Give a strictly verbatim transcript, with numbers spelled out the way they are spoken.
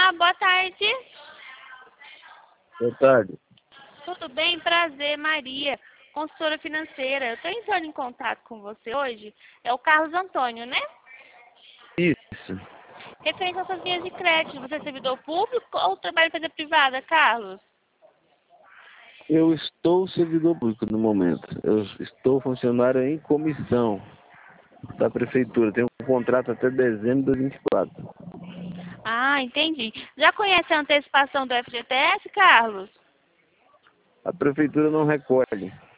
Olá, boa tarde. Boa tarde. Tudo bem? Prazer, Maria, consultora financeira. Eu estou entrando em contato com você hoje. É o Carlos Antônio, né? Isso. Referente às suas linhas de crédito, você é servidor público ou trabalha em empresa privada, Carlos? Eu estou servidor público no momento. Eu estou funcionário em comissão da prefeitura. Tenho um contrato até dezembro de dois mil e vinte e quatro. Ah, entendi. Já conhece a antecipação do F G T S, Carlos? A prefeitura não recolhe.